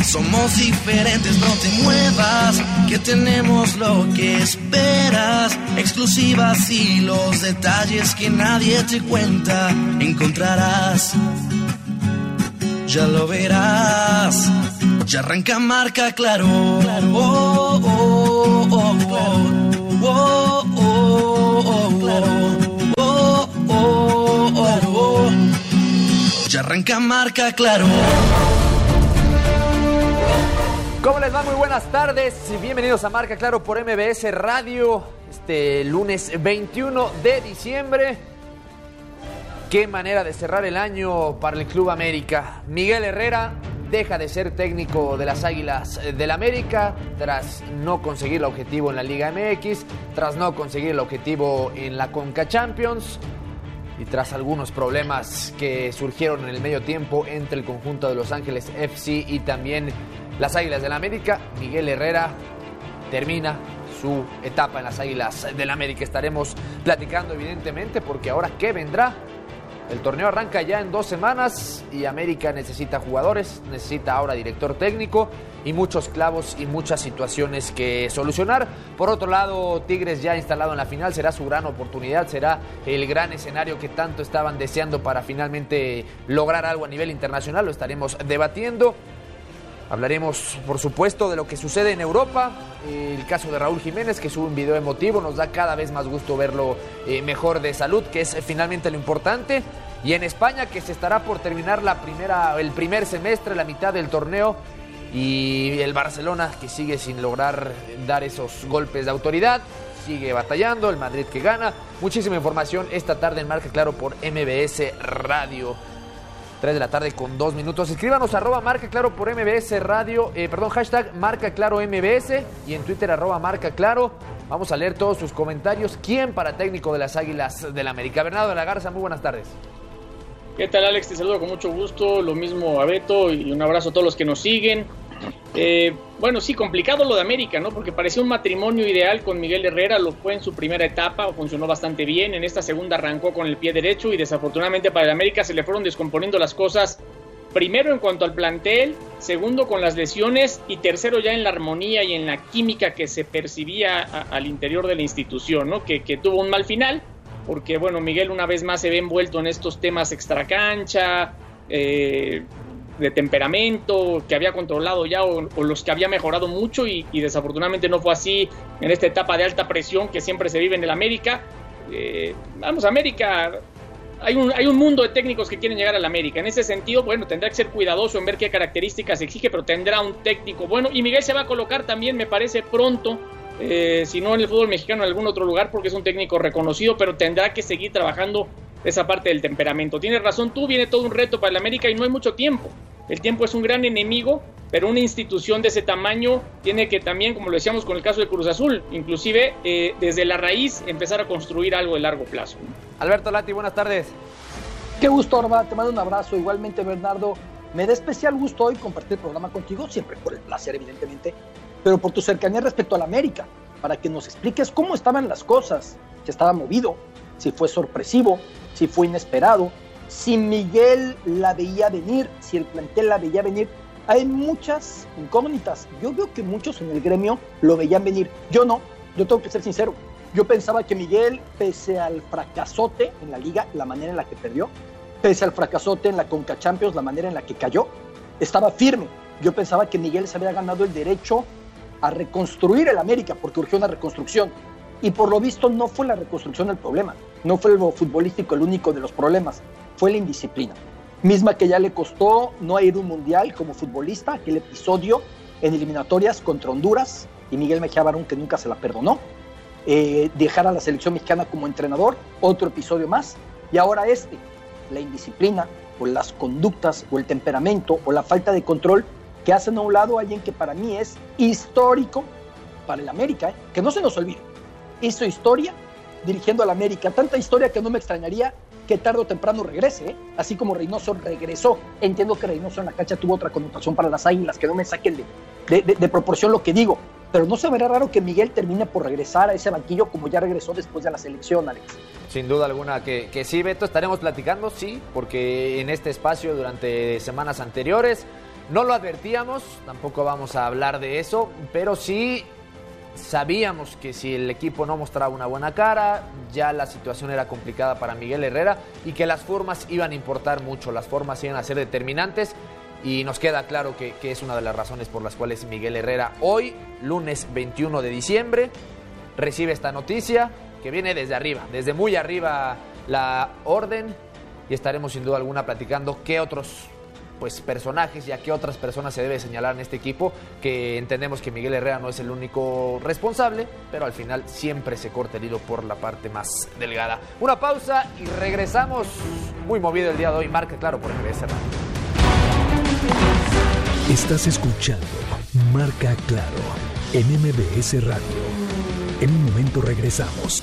Somos diferentes, no te muevas, que tenemos lo que esperas. Exclusivas y los detalles que nadie te cuenta encontrarás. Ya lo verás, ya arranca Marca Claro. Oh, oh, oh, oh. Oh, oh, oh, oh, oh, oh, oh. Ya arranca Marca Claro. ¿Cómo les va? Muy buenas tardes. Bienvenidos a Marca Claro por MBS Radio. Este lunes 21 de diciembre. Qué manera de cerrar el año para el Club América. Miguel Herrera deja de ser técnico de las Águilas del América tras no conseguir el objetivo en la Liga MX, tras no conseguir el objetivo en la Conca Champions y tras algunos problemas que surgieron en el medio tiempo entre el conjunto de Los Ángeles FC y también las Águilas del América. Miguel Herrera termina su etapa en las Águilas del América. Estaremos platicando evidentemente porque ahora ¿qué vendrá? El torneo arranca ya en 2 semanas y América necesita jugadores, necesita ahora director técnico y muchos clavos y muchas situaciones que solucionar. Por otro lado, Tigres ya instalado en la final, será su gran oportunidad, será el gran escenario que tanto estaban deseando para finalmente lograr algo a nivel internacional. Lo estaremos debatiendo. Hablaremos, por supuesto, de lo que sucede en Europa, el caso de Raúl Jiménez, que sube un video emotivo, nos da cada vez más gusto verlo mejor de salud, que es finalmente lo importante, y en España, que se estará por terminar el primer semestre, la mitad del torneo, y el Barcelona, que sigue sin lograr dar esos golpes de autoridad, sigue batallando, el Madrid que gana. Muchísima información esta tarde en Marca Claro por MBS Radio. 3 de la tarde con 2 minutos. Escríbanos @Marca Claro por MBS Radio, hashtag Marca Claro MBS y en Twitter @Marca Claro. Vamos a leer todos sus comentarios. ¿Quién para técnico de las Águilas del América? Bernardo de la Garza, muy buenas tardes. ¿Qué tal, Alex? Te saludo con mucho gusto. Lo mismo a Beto y un abrazo a todos los que nos siguen. Bueno, sí, complicado lo de América, ¿no? Porque parecía un matrimonio ideal con Miguel Herrera, lo fue en su primera etapa, funcionó bastante bien, en esta segunda arrancó con el pie derecho y desafortunadamente para el América se le fueron descomponiendo las cosas, primero en cuanto al plantel, segundo con las lesiones y tercero ya en la armonía y en la química que se percibía al interior de la institución, ¿no? Que tuvo un mal final, porque bueno, Miguel una vez más se ve envuelto en estos temas extracancha, de temperamento, que había controlado ya o los que había mejorado mucho y desafortunadamente no fue así en esta etapa de alta presión que siempre se vive en el América. América, hay un mundo de técnicos que quieren llegar al América. En ese sentido, bueno, tendrá que ser cuidadoso en ver qué características exige, pero tendrá un técnico bueno y Miguel se va a colocar también, me parece, pronto, si no en el fútbol mexicano, en algún otro lugar, porque es un técnico reconocido, pero tendrá que seguir trabajando esa parte del temperamento. Tienes razón tú, viene todo un reto para el América y no hay mucho tiempo. El tiempo es un gran enemigo, pero una institución de ese tamaño tiene que también, como lo decíamos con el caso de Cruz Azul, inclusive desde la raíz empezar a construir algo de largo plazo. Alberto Lati, buenas tardes. Qué gusto, Orba, te mando un abrazo. Igualmente, Bernardo, me da especial gusto hoy compartir el programa contigo, siempre por el placer, evidentemente, pero por tu cercanía respecto a la América, para que nos expliques cómo estaban las cosas, si estaba movido, si fue sorpresivo, si fue inesperado, si Miguel la veía venir, si el plantel la veía venir. Hay muchas incógnitas. Yo veo que muchos en el gremio lo veían venir. Yo no, yo tengo que ser sincero. Yo pensaba que Miguel, pese al fracasote en la Liga, la manera en la que perdió, pese al fracasote en la Conca Champions, la manera en la que cayó, estaba firme. Yo pensaba que Miguel se había ganado el derecho a reconstruir el América, porque urgió una reconstrucción. Y por lo visto no fue la reconstrucción el problema, no fue lo futbolístico el único de los problemas, fue la indisciplina. Misma que ya le costó no ir a un mundial como futbolista, aquel episodio en eliminatorias contra Honduras, y Miguel Mejía Barón que nunca se la perdonó, dejar a la selección mexicana como entrenador, otro episodio más, y ahora la indisciplina, o las conductas, o el temperamento, o la falta de control, que hacen a un lado a alguien que para mí es histórico para el América, que no se nos olvide. Hizo historia dirigiendo al América, tanta historia que no me extrañaría que tarde o temprano regrese, así como Reynoso regresó. Entiendo que Reynoso en la cancha tuvo otra connotación para las Águilas, que no me saquen de proporción lo que digo, pero no se verá raro que Miguel termine por regresar a ese banquillo como ya regresó después de la selección, Alex. Sin duda alguna que sí, Beto, estaremos platicando, sí, porque en este espacio durante semanas anteriores No lo advertíamos, tampoco vamos a hablar de eso, pero sí sabíamos que si el equipo no mostraba una buena cara, ya la situación era complicada para Miguel Herrera y que las formas iban a importar mucho, las formas iban a ser determinantes y nos queda claro que es una de las razones por las cuales Miguel Herrera hoy, lunes 21 de diciembre, recibe esta noticia que viene desde arriba, desde muy arriba la orden, y estaremos sin duda alguna platicando qué otros personajes y a qué otras personas se debe señalar en este equipo, que entendemos que Miguel Herrera no es el único responsable, pero al final siempre se corta el hilo por la parte más delgada. Una pausa y regresamos. Muy movido el día de hoy, Marca Claro por MBS Radio. Estás escuchando Marca Claro en MBS Radio. En un momento regresamos.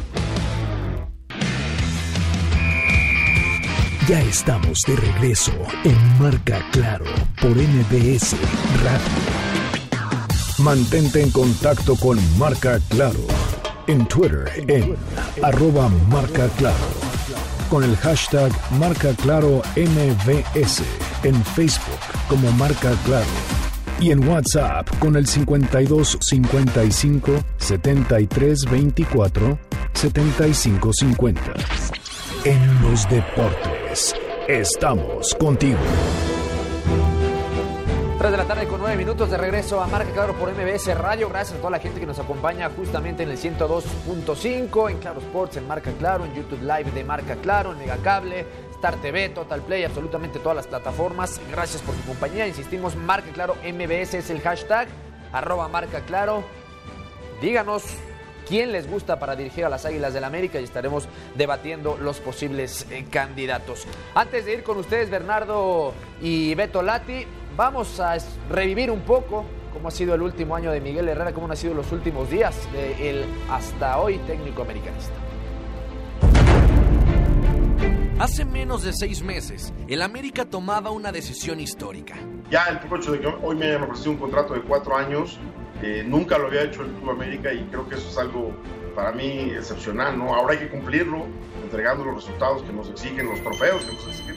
Ya estamos de regreso en Marca Claro por MBS Radio. Mantente en contacto con Marca Claro en Twitter en @marcaclaro, con el hashtag Marca Claro MBS, en Facebook como Marca Claro y en WhatsApp con el 52 55 73 24 75 50. En los deportes, estamos contigo. 3 de la tarde con 9 minutos de regreso a Marca Claro por MBS Radio. Gracias a toda la gente que nos acompaña justamente en el 102.5, en Claro Sports, en Marca Claro, en YouTube Live de Marca Claro, en Megacable, Star TV, Total Play, absolutamente todas las plataformas. Gracias por su compañía. Insistimos, Marca Claro MBS es el hashtag, @Marca Claro. Díganos quién les gusta para dirigir a las Águilas del América y estaremos debatiendo los posibles candidatos. Antes de ir con ustedes, Bernardo y Beto Lati, vamos a revivir un poco cómo ha sido el último año de Miguel Herrera, cómo han sido los últimos días del hasta hoy técnico americanista. Hace menos de 6 meses, el América tomaba una decisión histórica. Ya el hecho de que hoy me hayan ofrecido un contrato de 4 años, nunca lo había hecho el Club América y creo que eso es algo para mí excepcional, ¿no? Ahora hay que cumplirlo, entregando los resultados que nos exigen, los trofeos que nos exigen.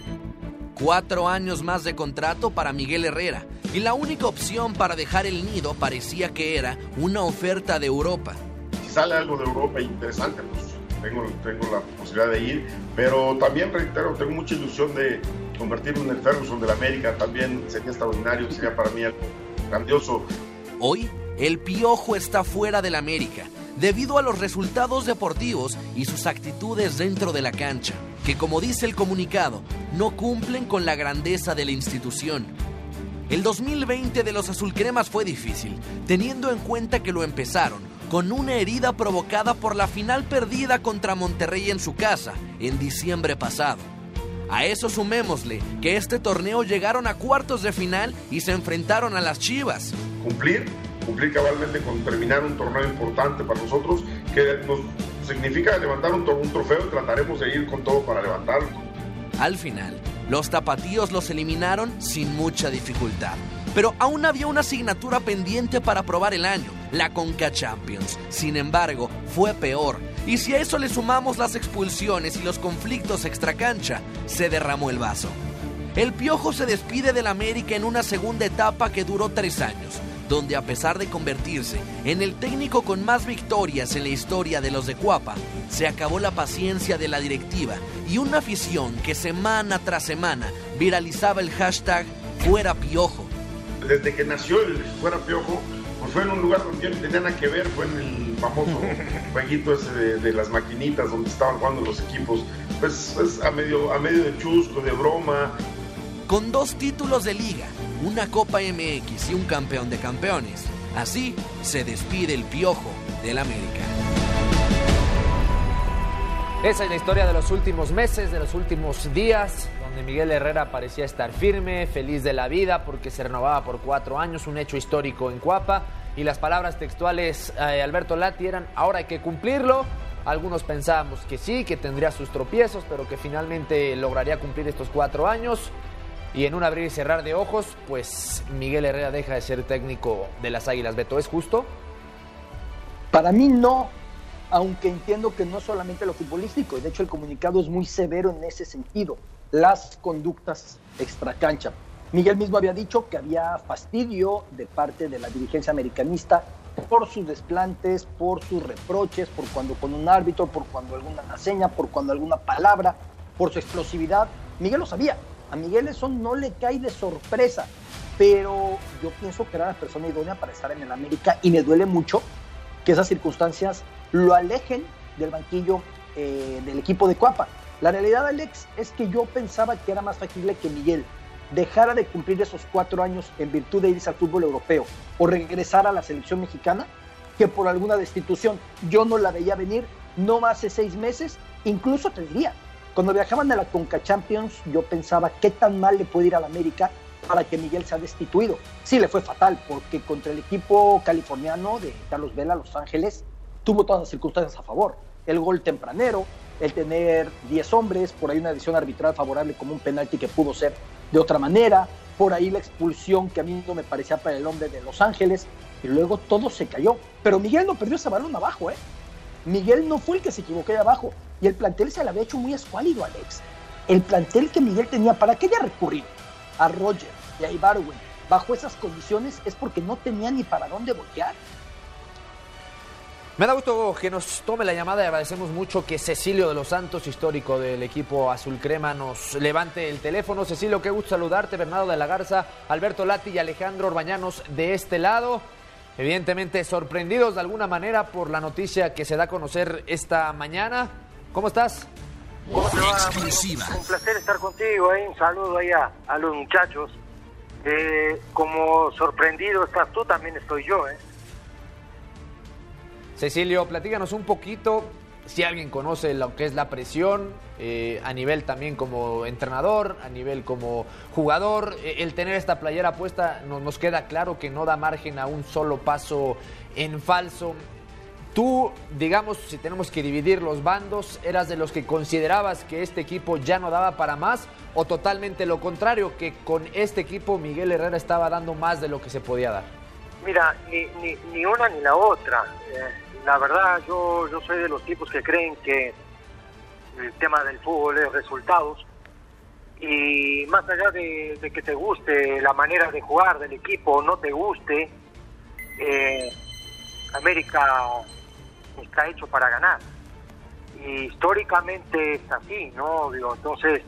4 años más de contrato para Miguel Herrera, y la única opción para dejar el nido parecía que era una oferta de Europa. Si sale algo de Europa interesante, pues tengo la posibilidad de ir, pero también reitero, tengo mucha ilusión de convertirme en el Ferguson del América, también sería extraordinario, sería para mí algo grandioso. Hoy, el Piojo está fuera del América, debido a los resultados deportivos y sus actitudes dentro de la cancha, que como dice el comunicado, no cumplen con la grandeza de la institución. El 2020 de los azulcremas fue difícil, teniendo en cuenta que lo empezaron con una herida provocada por la final perdida contra Monterrey en su casa, en diciembre pasado. A eso sumémosle que este torneo llegaron a cuartos de final y se enfrentaron a las Chivas. Cumplir cabalmente con terminar un torneo importante para nosotros, que nos significa levantar un trofeo y trataremos de ir con todo para levantarlo. Al final, los tapatíos los eliminaron sin mucha dificultad. Pero aún había una asignatura pendiente para probar el año, la Conca Champions. Sin embargo, fue peor. Y si a eso le sumamos las expulsiones y los conflictos extracancha, se derramó el vaso. El Piojo se despide del América en una segunda etapa que duró 3 años, donde a pesar de convertirse en el técnico con más victorias en la historia de los de Cuapa, se acabó la paciencia de la directiva y una afición que semana tras semana viralizaba el hashtag Fuera Piojo. Desde que nació el Fuera Piojo, pues fue en un lugar donde yo no tenía nada que ver, fue en el famoso jueguito ese de las maquinitas donde estaban jugando los equipos, pues a medio de chusco, de broma. Con 2 títulos de liga, una Copa MX y un campeón de campeones, así se despide el Piojo del América. Esa es la historia de los últimos meses, de los últimos días, donde Miguel Herrera parecía estar firme, feliz de la vida, porque se renovaba por 4 años, un hecho histórico en Cuapa, y las palabras textuales de Alberto Lati eran, ahora hay que cumplirlo. Algunos pensábamos que sí, que tendría sus tropiezos, pero que finalmente lograría cumplir estos 4 años, y en un abrir y cerrar de ojos, pues Miguel Herrera deja de ser técnico de las Águilas. Beto, ¿es justo? Para mí no, aunque entiendo que no solamente lo futbolístico, de hecho el comunicado es muy severo en ese sentido, las conductas extracancha. Miguel mismo había dicho que había fastidio de parte de la dirigencia americanista por sus desplantes, por sus reproches, por cuando con un árbitro, por cuando alguna seña, por cuando alguna palabra, por su explosividad. Miguel lo sabía, a Miguel eso no le cae de sorpresa, pero yo pienso que era la persona idónea para estar en el América y me duele mucho que esas circunstancias lo alejen del banquillo del equipo de Cuapa. La realidad, Alex, es que yo pensaba que era más factible que Miguel dejara de cumplir esos 4 años en virtud de irse al fútbol europeo o regresar a la selección mexicana que por alguna destitución. Yo no la veía venir, no más hace 6 meses, incluso te diría, cuando viajaban a la Conca Champions, yo pensaba qué tan mal le puede ir a la América para que Miguel sea destituido. Sí, le fue fatal, porque contra el equipo californiano de Carlos Vela, Los Ángeles, tuvo todas las circunstancias a favor. El gol tempranero, el tener 10 hombres, por ahí una decisión arbitral favorable como un penalti que pudo ser de otra manera, por ahí la expulsión que a mí no me parecía para el hombre de Los Ángeles, y luego todo se cayó. Pero Miguel no perdió ese balón abajo, ¿eh? Miguel no fue el que se equivocó ahí abajo, y el plantel se le había hecho muy escuálido, Alex. El plantel que Miguel tenía, ¿para qué ya recurrir a Roger y a Ibargüen bajo esas condiciones? Es porque no tenía ni para dónde voltear. Me da gusto que nos tome la llamada y agradecemos mucho que Cecilio de los Santos, histórico del equipo azul crema, nos levante el teléfono. Cecilio, qué gusto saludarte. Bernardo de la Garza, Alberto Lati y Alejandro Orbañanos de este lado. Evidentemente sorprendidos de alguna manera por la noticia que se da a conocer esta mañana. ¿Cómo estás? ¿Cómo te va? Un placer estar contigo. Un saludo ahí a los muchachos. Como sorprendido estás tú, también estoy yo. Cecilio, platícanos un poquito, si alguien conoce lo que es la presión, a nivel también como entrenador, a nivel como jugador, el tener esta playera puesta nos queda claro que no da margen a un solo paso en falso. Tú, digamos, si tenemos que dividir los bandos, ¿eras de los que considerabas que este equipo ya no daba para más o totalmente lo contrario, que con este equipo Miguel Herrera estaba dando más de lo que se podía dar? Mira, ni una ni la otra. La verdad, yo soy de los tipos que creen que el tema del fútbol es resultados, y más allá de que te guste la manera de jugar del equipo o no te guste, América está hecho para ganar, y históricamente es así, ¿no? Entonces,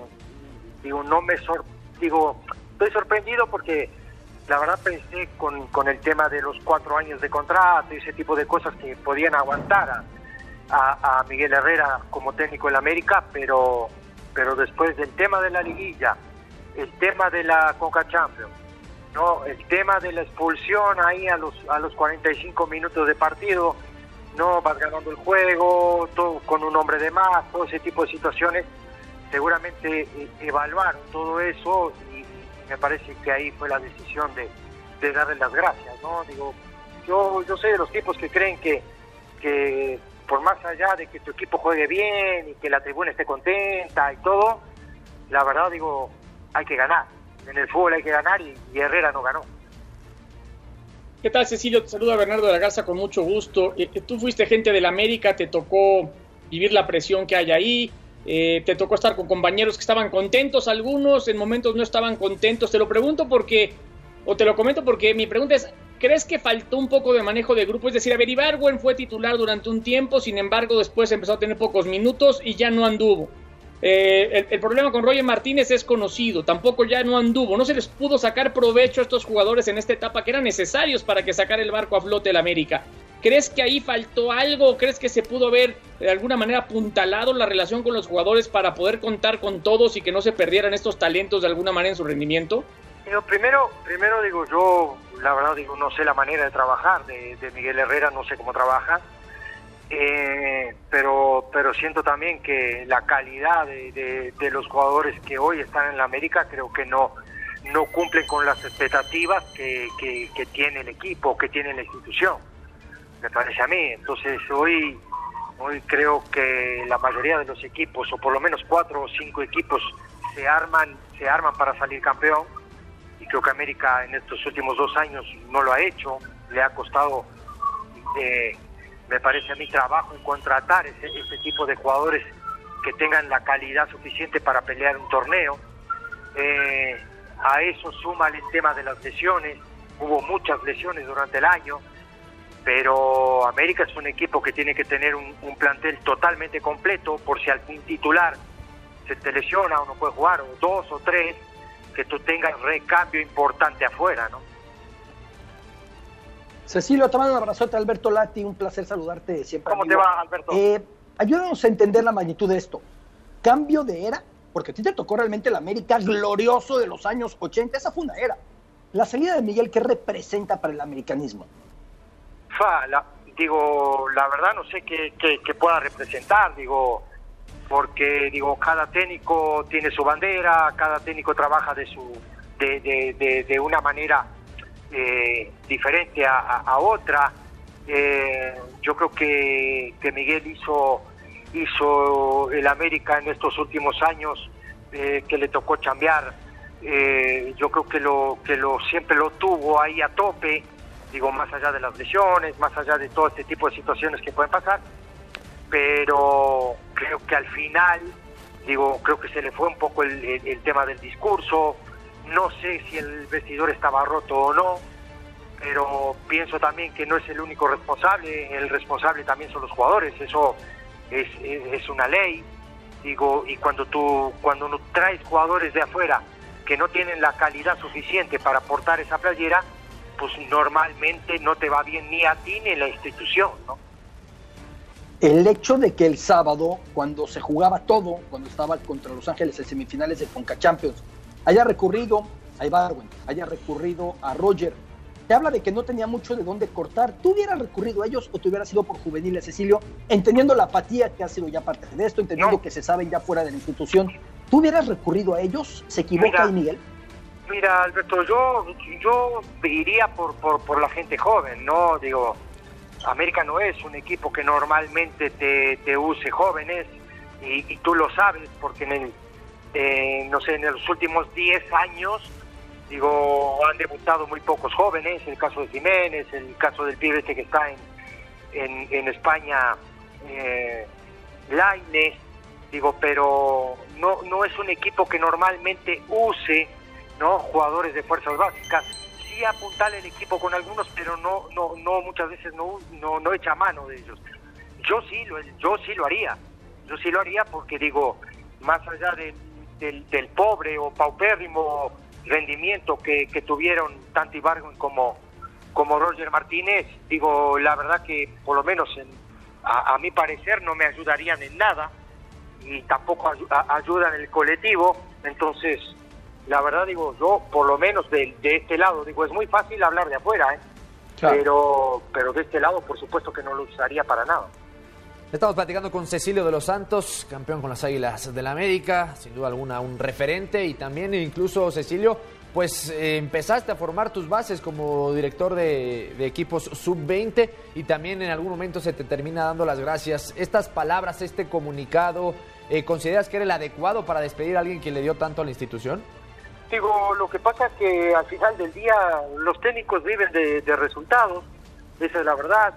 estoy sorprendido porque la verdad pensé con el tema de los 4 años de contrato y ese tipo de cosas que podían aguantar a Miguel Herrera como técnico en América, pero después del tema de la liguilla, el tema de la Conca Champions, ¿no? El tema de la expulsión ahí a los 45 minutos de partido, no vas ganando el juego, todo con un hombre de más, todo ese tipo de situaciones, seguramente evaluaron todo eso, y me parece que ahí fue la decisión de darle las gracias, ¿no? Yo soy de los tipos que creen que por más allá de que tu equipo juegue bien y que la tribuna esté contenta y todo, la verdad hay que ganar. En el fútbol hay que ganar, y Herrera no ganó. ¿Qué tal, Cecilio? Te saluda Bernardo de la Garza con mucho gusto. Tú fuiste gente del América, te tocó vivir la presión que hay ahí. Te tocó estar con compañeros que estaban contentos, algunos en momentos no estaban contentos. Te lo comento porque mi pregunta es, ¿crees que faltó un poco de manejo de grupo? Es decir, Ibargüen fue titular durante un tiempo, sin embargo después empezó a tener pocos minutos y ya no anduvo. El problema con Roger Martínez es conocido, tampoco ya no anduvo. No se les pudo sacar provecho a estos jugadores en esta etapa que eran necesarios para que sacara el barco a flote el América. ¿Crees que ahí faltó algo? ¿Crees que se pudo haber de alguna manera apuntalado la relación con los jugadores para poder contar con todos y que no se perdieran estos talentos de alguna manera en su rendimiento? Primero yo la verdad no sé la manera de trabajar de Miguel Herrera, no sé cómo trabaja, pero siento también que la calidad de los jugadores que hoy están en la América creo que no cumplen con las expectativas que tiene el equipo, que tiene la institución, me parece a mí. Entonces hoy creo que la mayoría de los equipos, o por lo menos 4 o 5 equipos, se arman para salir campeón, y creo que América en estos últimos 2 años no lo ha hecho. Le ha costado, me parece a mí, trabajo en contratar ese tipo de jugadores que tengan la calidad suficiente para pelear un torneo. A eso suma el tema de las lesiones. Hubo muchas lesiones durante el año, pero América es un equipo que tiene que tener un plantel totalmente completo por si algún titular se te lesiona o no puede jugar, o 2 o 3, que tú tengas recambio importante afuera, ¿no? Cecilio, te mando un abrazote. Alberto Lati, un placer saludarte siempre. ¿Cómo amigo. te va, Alberto? Ayúdanos a entender la magnitud de esto. Cambio de era, porque a ti te tocó realmente el América glorioso de los años 80, esa fue una era. La salida de Miguel, ¿qué representa para el americanismo? La verdad no sé qué pueda representar, porque cada técnico tiene su bandera, cada técnico trabaja de una manera diferente a otra. Yo creo que Miguel hizo el América en estos últimos años, que le tocó chambear. Yo creo que siempre lo tuvo ahí a tope, más allá de las lesiones, más allá de todo este tipo de situaciones que pueden pasar, pero creo que al final, creo que se le fue un poco el tema del discurso. No sé si el vestidor estaba roto o no, pero pienso también que no es el único responsable. El responsable también son los jugadores, eso es una ley. Y cuando uno traes jugadores de afuera que no tienen la calidad suficiente para portar esa playera, pues normalmente no te va bien ni a ti ni a la institución, ¿no? El hecho de que el sábado, cuando se jugaba todo, cuando estaba contra Los Ángeles en semifinales de Conca Champions, haya recurrido a Ibargüen, haya recurrido a Roger, te habla de que no tenía mucho de dónde cortar. ¿Tú hubieras recurrido a ellos o te hubieras ido por juveniles, Cecilio? Entendiendo la apatía que ha sido ya parte de esto, entendiendo que se saben ya fuera de la institución, ¿tú hubieras recurrido a ellos? ¿Se equivoca ahí Miguel? Mira, Alberto, yo iría por la gente joven, ¿no? América no es un equipo que normalmente te use jóvenes, y tú lo sabes, porque en los últimos 10 años, han debutado muy pocos jóvenes. El caso de Jiménez, el caso del pibe que está en España, Lainez, pero no es un equipo que normalmente use, ¿no?, jugadores de fuerzas básicas. Sí apuntarle el equipo con algunos, pero no muchas veces no echa mano de ellos. Yo sí lo haría porque más allá del pobre o paupérrimo rendimiento que tuvieron tanto Ibargüen como Roger Martínez, la verdad que por lo menos a mi parecer no me ayudarían en nada, y tampoco ayudan el colectivo. Entonces, la verdad, yo por lo menos de este lado, es muy fácil hablar de afuera, claro, pero de este lado por supuesto que no lo usaría para nada. Estamos platicando con Cecilio de los Santos, campeón con las Águilas del América, sin duda alguna un referente, y también incluso, Cecilio, pues empezaste a formar tus bases como director de equipos sub-20, y también en algún momento se te termina dando las gracias. Estas palabras, este comunicado, ¿consideras que era el adecuado para despedir a alguien que le dio tanto a la institución? Lo que pasa es que al final del día los técnicos viven de resultados, esa es la verdad.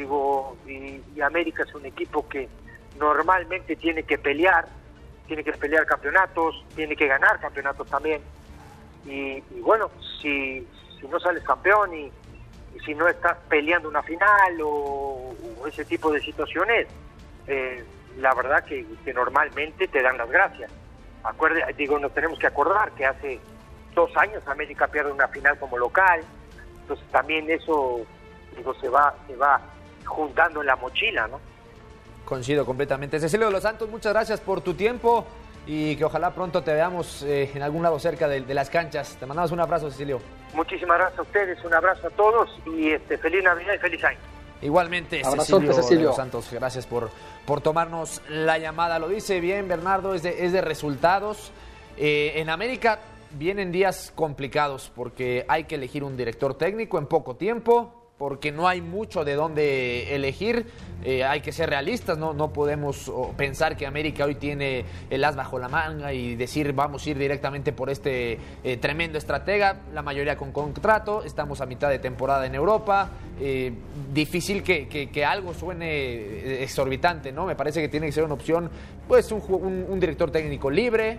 Y América es un equipo que normalmente tiene que pelear campeonatos, tiene que ganar campeonatos también. Y bueno, si no sales campeón y si no estás peleando una final o ese tipo de situaciones, la verdad que normalmente te dan las gracias. Nos tenemos que acordar que hace 2 años América pierde una final como local, entonces también eso se va juntando en la mochila, ¿no? Coincido completamente. Cecilio de los Santos, muchas gracias por tu tiempo, y que ojalá pronto te veamos en algún lado cerca de las canchas. Te mandamos un abrazo, Cecilio. Muchísimas gracias a ustedes, un abrazo a todos, y feliz Navidad y feliz año. Igualmente, Cecilio de los Santos, gracias por tomarnos la llamada. Lo dice bien Bernardo, es de resultados. En América vienen días complicados porque hay que elegir un director técnico en poco tiempo, porque no hay mucho de dónde elegir. Hay que ser realistas, no podemos pensar que América hoy tiene el as bajo la manga y decir vamos a ir directamente por este tremendo estratega. La mayoría con contrato, estamos a mitad de temporada en Europa. Difícil que algo suene exorbitante, ¿no? Me parece que tiene que ser una opción, pues un director técnico libre,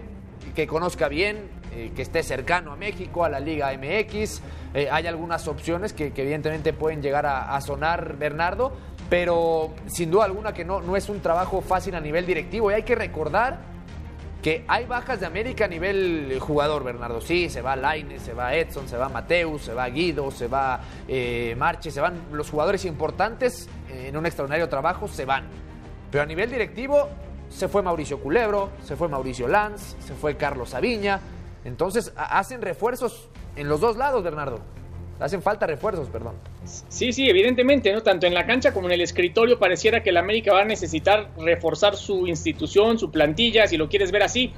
que conozca bien, que esté cercano a México, a la Liga MX. Hay algunas opciones que evidentemente pueden llegar a sonar, Bernardo, pero sin duda alguna que no es un trabajo fácil a nivel directivo. Y hay que recordar que hay bajas de América a nivel jugador, Bernardo. Sí, se va Lainez, se va Edson, se va Mateus, se va Guido, se va Marche, se van los jugadores importantes en un extraordinario trabajo, se van. Pero a nivel directivo se fue Mauricio Culebro, se fue Mauricio Lanz, se fue Carlos Sabiña. Entonces hacen refuerzos en los dos lados, Bernardo. Hacen falta refuerzos, perdón. Sí, evidentemente, ¿no? Tanto en la cancha como en el escritorio pareciera que el América va a necesitar reforzar su institución, su plantilla, si lo quieres ver así.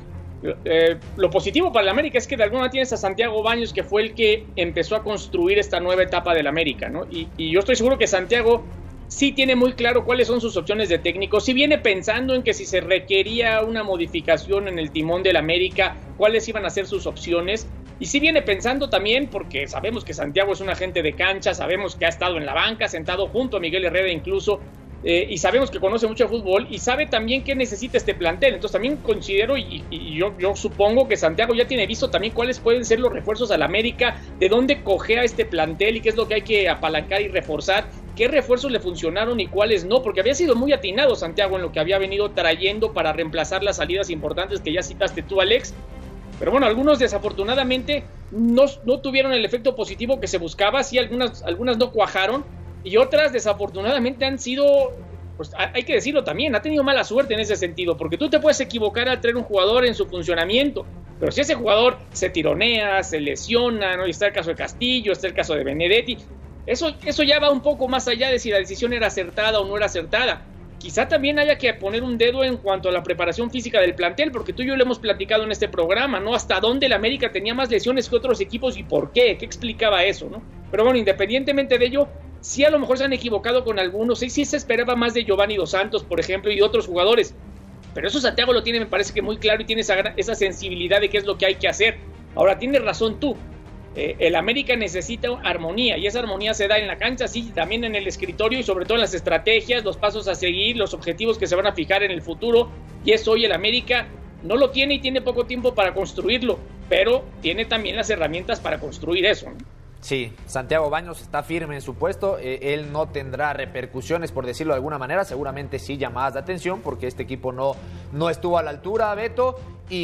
Lo positivo para el América es que de alguna manera tienes a Santiago Baños, que fue el que empezó a construir esta nueva etapa del América, ¿no? Y yo estoy seguro que Santiago sí tiene muy claro cuáles son sus opciones de técnico, sí viene pensando en que si se requería una modificación en el timón del América, cuáles iban a ser sus opciones, y sí viene pensando también, porque sabemos que Santiago es un agente de cancha, sabemos que ha estado en la banca, sentado junto a Miguel Herrera incluso, y sabemos que conoce mucho de fútbol y sabe también qué necesita este plantel. Entonces también considero y yo supongo que Santiago ya tiene visto también cuáles pueden ser los refuerzos al América, de dónde cojea este plantel y qué es lo que hay que apalancar y reforzar, qué refuerzos le funcionaron y cuáles no, porque había sido muy atinado Santiago en lo que había venido trayendo para reemplazar las salidas importantes que ya citaste tú, Alex. Pero bueno, algunos desafortunadamente no tuvieron el efecto positivo que se buscaba, sí, algunas no cuajaron, y otras desafortunadamente han sido, pues hay que decirlo también, ha tenido mala suerte en ese sentido, porque tú te puedes equivocar al traer un jugador en su funcionamiento, pero si ese jugador se tironea, se lesiona, ¿no? Y está el caso de Castillo, está el caso de Benedetti, eso ya va un poco más allá de si la decisión era acertada o no era acertada. Quizá también haya que poner un dedo en cuanto a la preparación física del plantel, porque tú y yo lo hemos platicado en este programa, ¿no? Hasta dónde el América tenía más lesiones que otros equipos y por qué explicaba eso, ¿no? Pero bueno, independientemente de ello, sí a lo mejor se han equivocado con algunos, sí se esperaba más de Giovanni Dos Santos, por ejemplo, y de otros jugadores, pero eso Santiago lo tiene, me parece que muy claro, y tiene esa sensibilidad de qué es lo que hay que hacer. Ahora, tienes razón tú, el América necesita armonía, y esa armonía se da en la cancha, sí, también en el escritorio, y sobre todo en las estrategias, los pasos a seguir, los objetivos que se van a fijar en el futuro, y eso hoy el América no lo tiene y tiene poco tiempo para construirlo, pero tiene también las herramientas para construir eso, ¿no? Sí, Santiago Baños está firme en su puesto, él no tendrá repercusiones, por decirlo de alguna manera, seguramente sí llamadas de atención, porque este equipo no estuvo a la altura, Beto,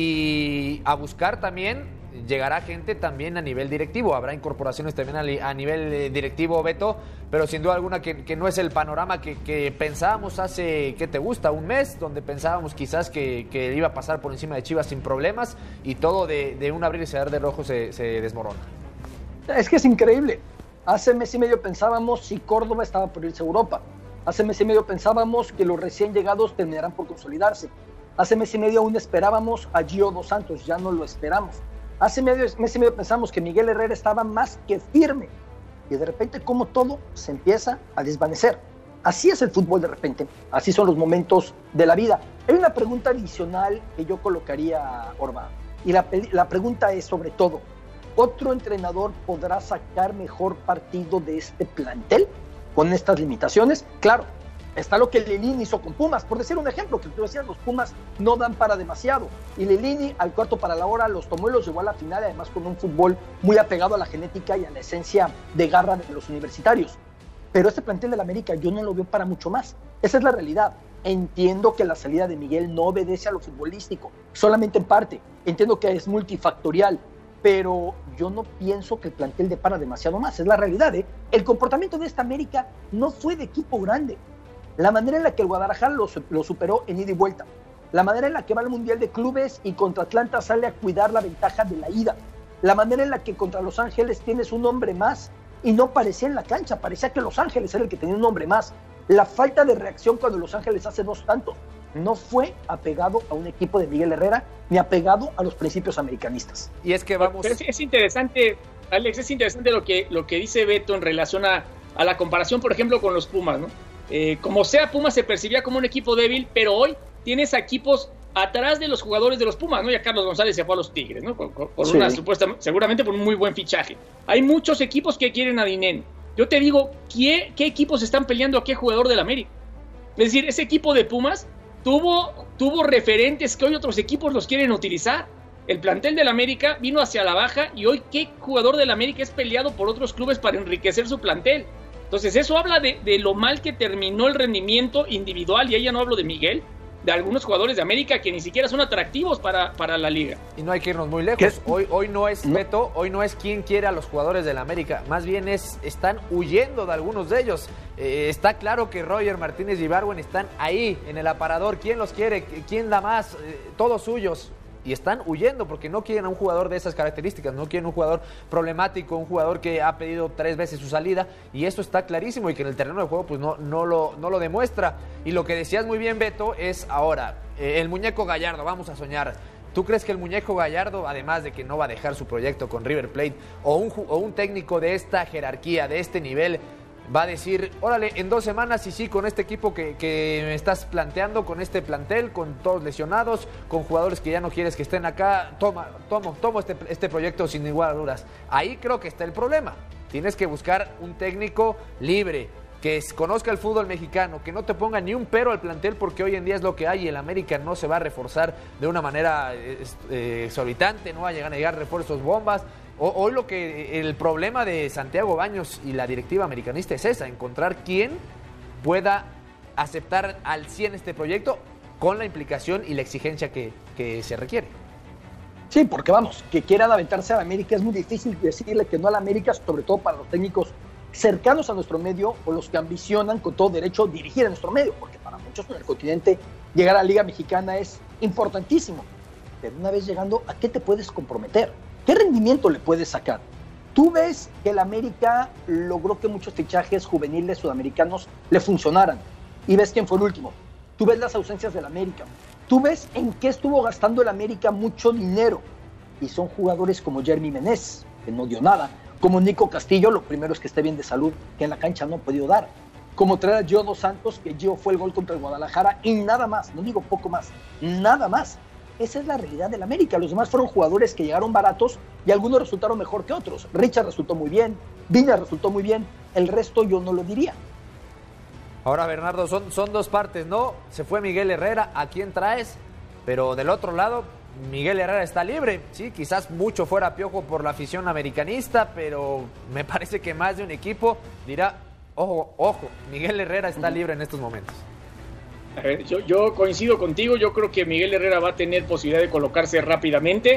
y a buscar también, llegará gente también a nivel directivo, habrá incorporaciones también a nivel directivo, Beto, pero sin duda alguna que no es el panorama que pensábamos hace, ¿qué te gusta? Un mes, donde pensábamos quizás que iba a pasar por encima de Chivas sin problemas, y todo de un abrir y cerrar de rojo se desmorona. Es que es increíble. Hace mes y medio pensábamos si Córdoba estaba por irse a Europa. Hace mes y medio pensábamos que los recién llegados terminarán por consolidarse. Hace mes y medio aún esperábamos a Gio Dos Santos, ya no lo esperamos. Hace mes y medio pensamos que Miguel Herrera estaba más que firme. Y de repente, como todo se empieza a desvanecer. Así es el fútbol de repente. Así son los momentos de la vida. Hay una pregunta adicional que yo colocaría, Orba. Y la pregunta es sobre todo, ¿otro entrenador podrá sacar mejor partido de este plantel con estas limitaciones? Claro, está lo que Lilini hizo con Pumas, por decir un ejemplo, que tú decías, los Pumas no dan para demasiado, y Lilini al cuarto para la hora los tomó y los llevó a la final, además con un fútbol muy apegado a la genética y a la esencia de garra de los universitarios. Pero este plantel del América yo no lo veo para mucho más, esa es la realidad. Entiendo que la salida de Miguel no obedece a lo futbolístico, solamente en parte, entiendo que es multifactorial, pero yo no pienso que el plantel dé para demasiado más, es la realidad, ¿eh? El comportamiento de esta América no fue de equipo grande. La manera en la que el Guadalajara lo superó en ida y vuelta, la manera en la que va al Mundial de Clubes y contra Atlanta sale a cuidar la ventaja de la ida, la manera en la que contra Los Ángeles tienes un hombre más y no parecía en la cancha, parecía que Los Ángeles era el que tenía un hombre más. La falta de reacción cuando Los Ángeles hace 2 tantos no fue apegado a un equipo de Miguel Herrera ni apegado a los principios americanistas. Y es que vamos... Pero es interesante, Alex, es interesante lo que dice Beto en relación a la comparación, por ejemplo, con los Pumas, ¿no? Como sea, Pumas se percibía como un equipo débil, pero hoy tienes equipos atrás de los jugadores de los Pumas, ¿no? Ya Carlos González se fue a los Tigres, ¿no? Por sí. Una supuesta, seguramente por un muy buen fichaje. Hay muchos equipos que quieren a Dineno. Yo te digo, ¿qué equipos están peleando a qué jugador del América? Es decir, ese equipo de Pumas tuvo referentes que hoy otros equipos los quieren utilizar. el plantel del América vino hacia la baja y hoy qué jugador del América es peleado por otros clubes para enriquecer su plantel. Entonces eso habla de lo mal que terminó el rendimiento individual, y ahí ya no hablo de Miguel, de algunos jugadores de América que ni siquiera son atractivos para la liga. Y no hay que irnos muy lejos. Hoy no es Beto, hoy no es quien quiere a los jugadores del América, más bien están huyendo de algunos de ellos. Está claro que Roger Martínez y Ibargüen están ahí en el aparador. ¿Quién los quiere? ¿Quién da más? Todos suyos. Y están huyendo porque no quieren a un jugador de esas características, no quieren un jugador problemático, un jugador que ha pedido 3 veces su salida, y eso está clarísimo, y que en el terreno de juego pues no lo demuestra. Y lo que decías muy bien, Beto, es ahora, el muñeco Gallardo, vamos a soñar. ¿Tú crees que el muñeco Gallardo, además de que no va a dejar su proyecto con River Plate, o un técnico de esta jerarquía, de este nivel, va a decir, órale, en 2 semanas y sí, con este equipo que me estás planteando, con este plantel, con todos lesionados, con jugadores que ya no quieres que estén acá, tomo este proyecto sin igual a dudas? Ahí creo que está el problema. Tienes que buscar un técnico libre, que conozca el fútbol mexicano, que no te ponga ni un pero al plantel, porque hoy en día es lo que hay y el América no se va a reforzar de una manera exorbitante, no va a llegar refuerzos bombas. Hoy el problema de Santiago Baños y la directiva americanista es esa, encontrar quién pueda aceptar al 100 este proyecto con la implicación y la exigencia que se requiere. Sí, porque vamos, que quieran aventarse a la América es muy difícil decirle que no a la América, sobre todo para los técnicos cercanos a nuestro medio o los que ambicionan con todo derecho dirigir a nuestro medio, porque para muchos en el continente llegar a la Liga Mexicana es importantísimo, pero una vez llegando, ¿a qué te puedes comprometer? ¿Qué rendimiento le puedes sacar? Tú ves que el América logró que muchos fichajes juveniles sudamericanos le funcionaran, y ves quién fue el último. Tú ves las ausencias del América, tú ves en qué estuvo gastando el América mucho dinero, y son jugadores como Jeremy Menez, que no dio nada, como Nico Castillo, lo primero es que esté bien de salud, que en la cancha no ha podido dar, como traer a Gio Dos Santos, que Gio fue el gol contra el Guadalajara, y nada más, no digo poco más, nada más. Esa es la realidad del América. Los demás fueron jugadores que llegaron baratos y algunos resultaron mejor que otros. Richard resultó muy bien, Viñas resultó muy bien, el resto yo no lo diría. Ahora, Bernardo, son 2 partes, ¿no? Se fue Miguel Herrera, ¿a quién traes? Pero del otro lado, Miguel Herrera está libre. Sí, quizás mucho fuera Piojo por la afición americanista, pero me parece que más de un equipo dirá, ojo, Miguel Herrera está libre en estos momentos. A ver, yo coincido contigo, yo creo que Miguel Herrera va a tener posibilidad de colocarse rápidamente.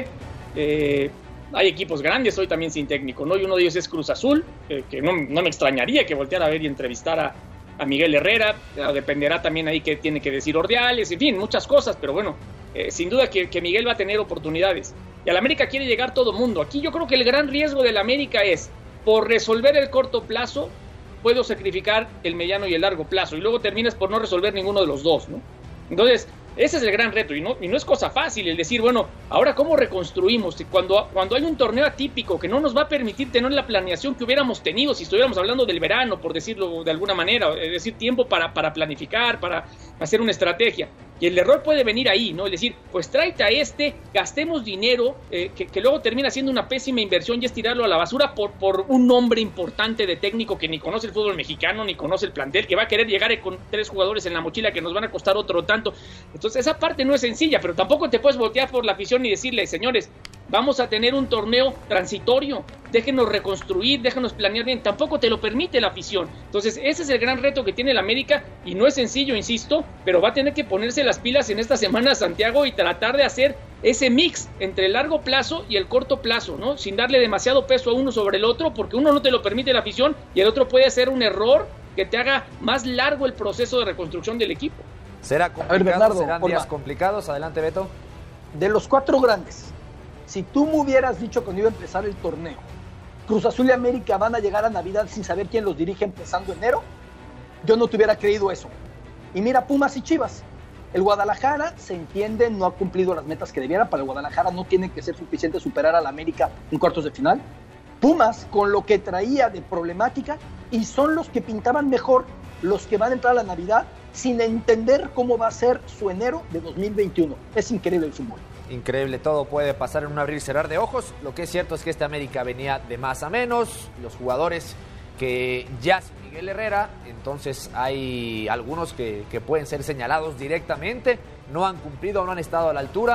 Hay equipos grandes hoy también sin técnico, ¿no? Y uno de ellos es Cruz Azul, que no me extrañaría que volteara a ver y entrevistara a Miguel Herrera. Dependerá también ahí qué tiene que decir Ordiales, en fin, muchas cosas, pero bueno, sin duda que Miguel va a tener oportunidades. Y al América quiere llegar todo mundo. Aquí yo creo que el gran riesgo del América es, por resolver el corto plazo, puedo sacrificar el mediano y el largo plazo, y luego terminas por no resolver ninguno de los dos, ¿no? Entonces, ese es el gran reto, y no es cosa fácil el decir, bueno, ahora ¿cómo reconstruimos? Cuando hay un torneo atípico que no nos va a permitir tener la planeación que hubiéramos tenido si estuviéramos hablando del verano, por decirlo de alguna manera, es decir, tiempo para planificar, para hacer una estrategia. Y el error puede venir ahí, ¿no? Es decir, pues tráete a gastemos dinero, que luego termina siendo una pésima inversión y es tirarlo a la basura por un nombre importante de técnico que ni conoce el fútbol mexicano, ni conoce el plantel, que va a querer llegar con 3 jugadores en la mochila que nos van a costar otro tanto. Entonces esa parte no es sencilla, pero tampoco te puedes voltear por la afición y decirle, señores, vamos a tener un torneo transitorio, déjenos reconstruir, déjenos planear bien. Tampoco te lo permite la afición. Entonces ese es el gran reto que tiene el América, y no es sencillo, insisto, pero va a tener que ponerse las pilas en esta semana, Santiago, y tratar de hacer ese mix entre el largo plazo y el corto plazo, ¿no? Sin darle demasiado peso a uno sobre el otro, porque uno no te lo permite la afición y el otro puede hacer un error que te haga más largo el proceso de reconstrucción del equipo. ¿Será complicado? A ver, Bernardo, ¿serán días complicados? Adelante, Beto. De los 4 grandes, si tú me hubieras dicho cuando iba a empezar el torneo, Cruz Azul y América van a llegar a Navidad sin saber quién los dirige empezando enero, yo no te hubiera creído eso. Y mira Pumas y Chivas. El Guadalajara, se entiende, no ha cumplido las metas que debiera. Para el Guadalajara no tiene que ser suficiente superar a la América en cuartos de final. Pumas, con lo que traía de problemática, y son los que pintaban mejor, los que van a entrar a la Navidad sin entender cómo va a ser su enero de 2021. Es increíble el fútbol. Increíble, todo puede pasar en un abrir y cerrar de ojos. Lo que es cierto es que esta América venía de más a menos. Los jugadores que ya sin Miguel Herrera, entonces hay algunos que pueden ser señalados directamente, no han cumplido, no han estado a la altura.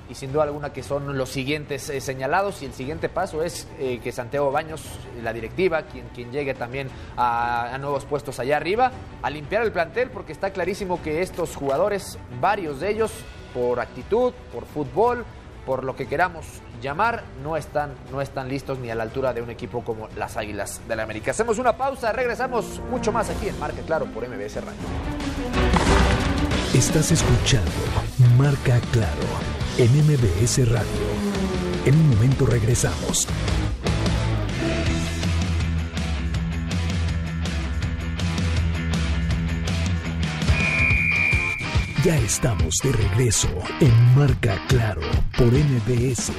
y sin duda alguna que son los siguientes señalados, y el siguiente paso es que Santiago Baños, la directiva, quien llegue también a nuevos puestos allá arriba, a limpiar el plantel, porque está clarísimo que estos jugadores, varios de ellos, por actitud, por fútbol, por lo que queramos llamar, no están listos ni a la altura de un equipo como las Águilas del América. Hacemos una pausa, regresamos mucho más aquí en Marca Claro por MBS Radio. Estás escuchando Marca Claro en MBS Radio. En un momento regresamos. Ya estamos de regreso en Marca Claro por MBS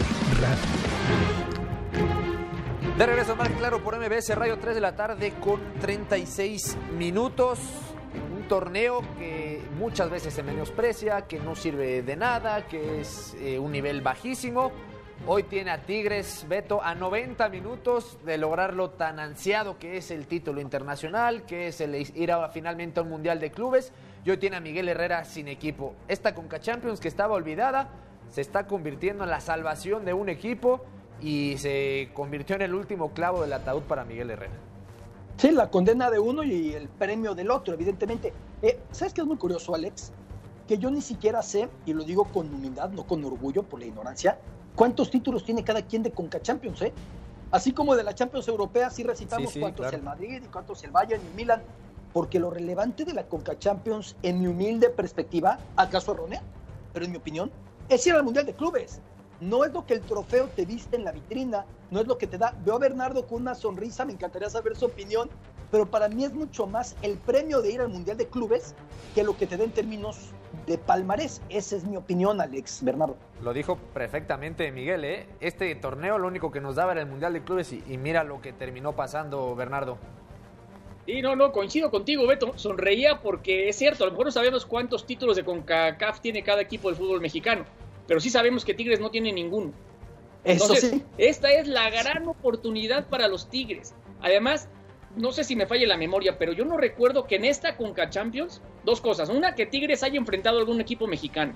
Radio. De regreso en Marca Claro por MBS Radio, 3 de la tarde con 36 minutos. Un torneo que muchas veces se menosprecia, que no sirve de nada, que es un nivel bajísimo. Hoy tiene a Tigres, Beto, a 90 minutos de lograr lo tan ansiado que es el título internacional, que es el ir finalmente a un Mundial de Clubes. Y hoy tiene a Miguel Herrera sin equipo. Esta Conca Champions que estaba olvidada se está convirtiendo en la salvación de un equipo y se convirtió en el último clavo del ataúd para Miguel Herrera. Sí, la condena de uno y el premio del otro, evidentemente. ¿Sabes qué es muy curioso, Alex? Que yo ni siquiera sé, y lo digo con humildad, no con orgullo por la ignorancia, cuántos títulos tiene cada quien de Conca Champions, ¿eh? Así como de la Champions Europea, sí recitamos cuántos claro. El Madrid y cuántos el Bayern y el Milan, porque lo relevante de la Conca Champions, en mi humilde perspectiva, acaso errónea, pero en mi opinión, es ir al Mundial de Clubes. No es lo que el trofeo te viste en la vitrina, no es lo que te da. Veo a Bernardo con una sonrisa, me encantaría saber su opinión, pero para mí es mucho más el premio de ir al Mundial de Clubes que lo que te da en términos de palmarés. Esa es mi opinión, Alex, Bernardo. Lo dijo perfectamente Miguel, ¿eh? Este torneo lo único que nos daba era el Mundial de Clubes y mira lo que terminó pasando, Bernardo. Sí, no, coincido contigo, Beto. Sonreía porque es cierto, a lo mejor no sabemos cuántos títulos de CONCACAF tiene cada equipo del fútbol mexicano, pero sí sabemos que Tigres no tiene ninguno. Entonces, eso sí. Esta es la gran oportunidad para los Tigres. Además, no sé si me falle la memoria, pero yo no recuerdo que en esta Conca Champions, dos cosas. Una, que Tigres haya enfrentado a algún equipo mexicano.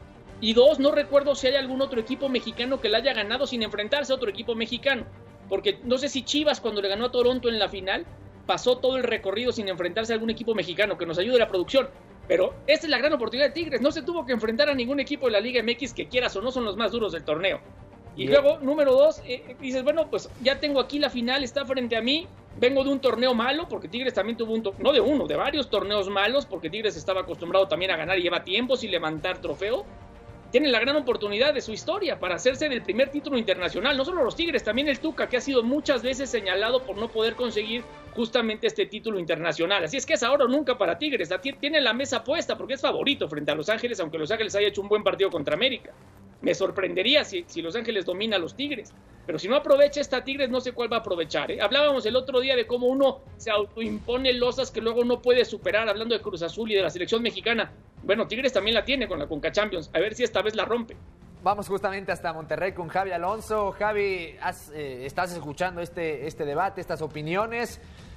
Y dos, no recuerdo si hay algún otro equipo mexicano que le haya ganado sin enfrentarse a otro equipo mexicano. Porque no sé si Chivas, cuando le ganó a Toronto en la final, pasó todo el recorrido sin enfrentarse a algún equipo mexicano. Que nos ayude la producción. Pero esta es la gran oportunidad de Tigres. No se tuvo que enfrentar a ningún equipo de la Liga MX que quieras o no son los más duros del torneo. Y luego, número dos, dices, bueno, pues ya tengo aquí la final, está frente a mí. Vengo de un torneo malo, porque Tigres también tuvo no de uno, de varios torneos malos, porque Tigres estaba acostumbrado también a ganar y lleva tiempo sin levantar trofeo. Tienen la gran oportunidad de su historia para hacerse del primer título internacional. No solo los Tigres, también el Tuca, que ha sido muchas veces señalado por no poder conseguir justamente este título internacional. Así es que es ahora o nunca para Tigres. Tiene la mesa puesta porque es favorito frente a Los Ángeles, aunque Los Ángeles haya hecho un buen partido contra América. Me sorprendería si Los Ángeles domina a los Tigres. Pero si no aprovecha esta Tigres, no sé cuál va a aprovechar, ¿eh? Hablábamos el otro día de cómo uno se autoimpone losas que luego no puede superar, hablando de Cruz Azul y de la selección mexicana. Bueno, Tigres también la tiene con la Conca Champions. A ver si esta vez la rompe. Vamos justamente hasta Monterrey con Javi Alonso. Javi, estás escuchando este debate, estas opiniones.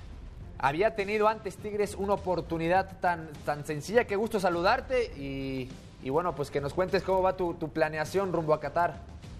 Había tenido antes Tigres una oportunidad tan sencilla. Qué gusto saludarte y bueno, pues que nos cuentes cómo va tu planeación rumbo a Qatar.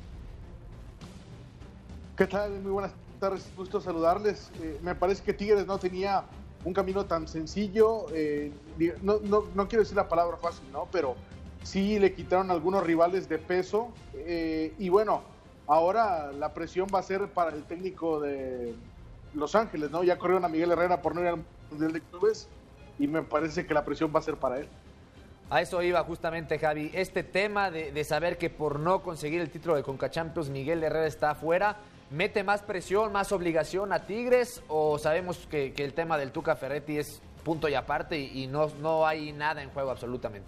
¿Qué tal? Muy buenas tardes, gusto saludarles. Me parece que Tigres no tenía un camino tan sencillo, no quiero decir la palabra fácil, ¿no? Pero sí le quitaron algunos rivales de peso y bueno, ahora la presión va a ser para el técnico de Los Ángeles, ¿no? Ya corrieron a Miguel Herrera por no ir al Mundial de Clubes y me parece que la presión va a ser para él. A eso iba justamente, Javi. Este tema de saber que por no conseguir el título de Conca Champions Miguel Herrera está afuera, ¿mete más presión, más obligación a Tigres? ¿O sabemos que el tema del Tuca Ferretti es punto y aparte y no hay nada en juego absolutamente?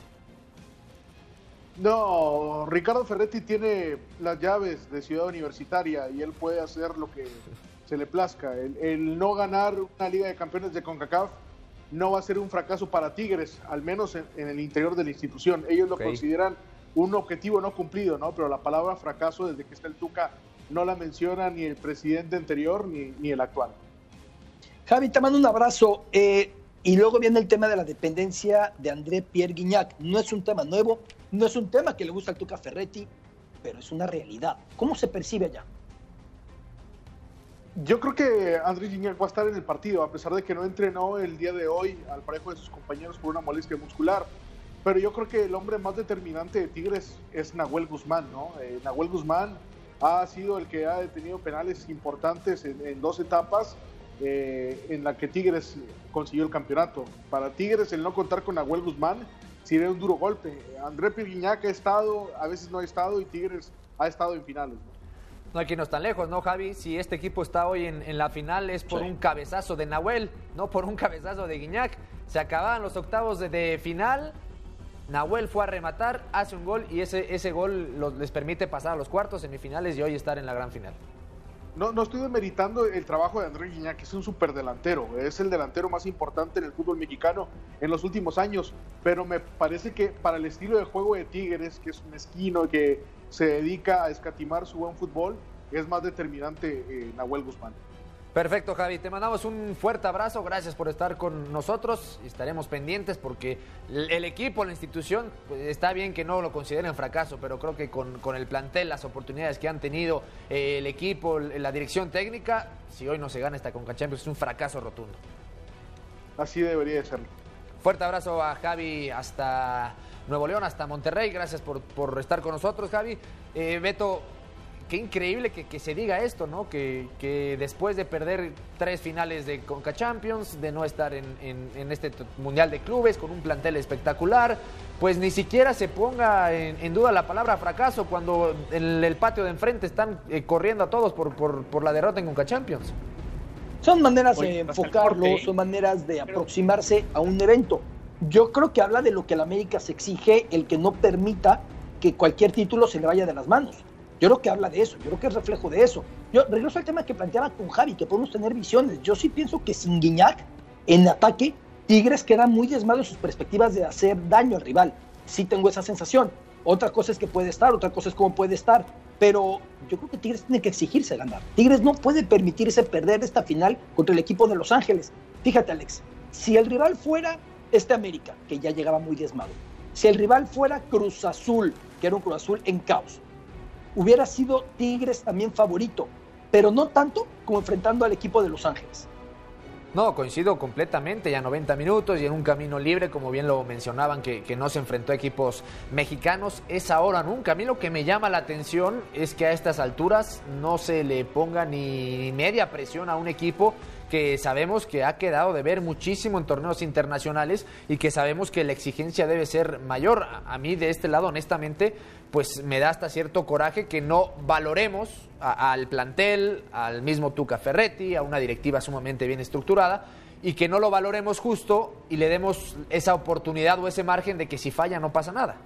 No, Ricardo Ferretti tiene las llaves de Ciudad Universitaria y él puede hacer lo que se le plazca. El no ganar una Liga de Campeones de CONCACAF no va a ser un fracaso para Tigres, al menos en el interior de la institución. Ellos lo consideran un objetivo no cumplido, ¿no? Pero la palabra fracaso, desde que está el Tuca, no la menciona ni el presidente anterior ni el actual. Javi, te mando un abrazo. Y luego viene el tema de la dependencia de André Pierre Gignac. No es un tema nuevo, no es un tema que le gusta al Tuca Ferretti. pero es una realidad. ¿Cómo se percibe allá? Yo creo que Andrés Gignac va a estar en el partido, a pesar de que no entrenó el día de hoy al parejo de sus compañeros por una molestia muscular. Pero yo creo que el hombre más determinante de Tigres es Nahuel Guzmán, ¿no? Nahuel Guzmán ha sido el que ha detenido penales importantes en 2 etapas en la que Tigres consiguió el campeonato. Para Tigres, el no contar con Nahuel Guzmán sería un duro golpe. Andrés Gignac ha estado, a veces no ha estado, y Tigres ha estado en finales, ¿no? No hay que no tan lejos, ¿no, Javi? Si este equipo está hoy en la final es por un cabezazo de Nahuel, no por un cabezazo de Gignac. Se acababan los octavos de final, Nahuel fue a rematar, hace un gol y ese gol les permite pasar a los cuartos, semifinales y hoy estar en la gran final. No estoy demeritando el trabajo de Andrés Gignac, que es un superdelantero, es el delantero más importante en el fútbol mexicano en los últimos años, pero me parece que para el estilo de juego de Tigres, que es mezquino, que se dedica a escatimar su buen fútbol, es más determinante Nahuel Guzmán. Perfecto, Javi, te mandamos un fuerte abrazo, gracias por estar con nosotros, estaremos pendientes porque el equipo, la institución, pues está bien que no lo consideren fracaso, pero creo que con el plantel, las oportunidades que han tenido el equipo, la dirección técnica, si hoy no se gana esta CONCACHAMPIONS es un fracaso rotundo. Así debería de serlo. Fuerte abrazo a Javi hasta Nuevo León, hasta Monterrey, gracias por estar con nosotros, Javi. Beto, qué increíble que se diga esto, ¿no? Que después de perder 3 finales de CONCACHAMPIONS, de no estar en este Mundial de Clubes con un plantel espectacular, pues ni siquiera se ponga en duda la palabra fracaso cuando en el patio de enfrente están corriendo a todos por la derrota en CONCACHAMPIONS. Son maneras de enfocarlo, son maneras de aproximarse a un evento. Yo creo que habla de lo que el América se exige, el que no permita que cualquier título se le vaya de las manos. Yo creo que habla de eso, yo creo que es reflejo de eso. Yo regreso al tema que planteaba con Javi, que podemos tener visiones. Yo sí pienso que sin Gignac, en ataque, Tigres queda muy diezmado en sus perspectivas de hacer daño al rival. Sí tengo esa sensación. Otra cosa es que puede estar, otra cosa es cómo puede estar. Pero yo creo que Tigres tiene que exigirse ganar. Tigres no puede permitirse perder esta final contra el equipo de Los Ángeles. Fíjate, Alex, si el rival fuera América, que ya llegaba muy diezmado, si el rival fuera Cruz Azul, que era un Cruz Azul en caos, hubiera sido Tigres también favorito, pero no tanto como enfrentando al equipo de Los Ángeles. No, coincido completamente, ya 90 minutos y en un camino libre, como bien lo mencionaban, que no se enfrentó a equipos mexicanos, es ahora o nunca. A mí lo que me llama la atención es que a estas alturas no se le ponga ni media presión a un equipo que sabemos que ha quedado de ver muchísimo en torneos internacionales y que sabemos que la exigencia debe ser mayor. A mí de este lado, honestamente, pues me da hasta cierto coraje que no valoremos al plantel, al mismo Tuca Ferretti, a una directiva sumamente bien estructurada, y que no lo valoremos justo y le demos esa oportunidad o ese margen de que si falla no pasa nada.